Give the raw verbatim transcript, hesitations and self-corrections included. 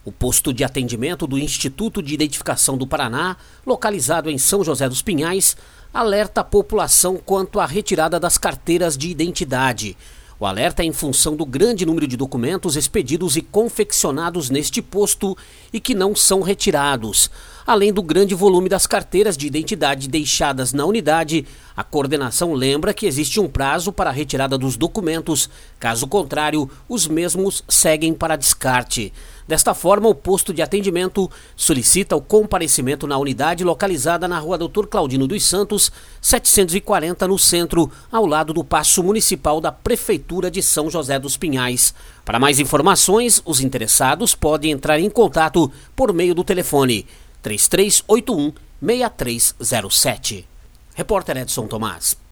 O posto de atendimento do Instituto de Identificação do Paraná, localizado em São José dos Pinhais, alerta a população quanto à retirada das carteiras de identidade. O alerta é em função do grande número de documentos expedidos e confeccionados neste posto e que não são retirados. Além do grande volume das carteiras de identidade deixadas na unidade, a coordenação lembra que existe um prazo para a retirada dos documentos. Caso contrário, os mesmos seguem para descarte. Desta forma, o posto de atendimento solicita o comparecimento na unidade localizada na rua doutor Claudino dos Santos, setecentos e quarenta, no centro, ao lado do Paço Municipal da Prefeitura de São José dos Pinhais. Para mais informações, os interessados podem entrar em contato por meio do telefone três três oito um, seis três zero sete. Repórter Edson Tomás.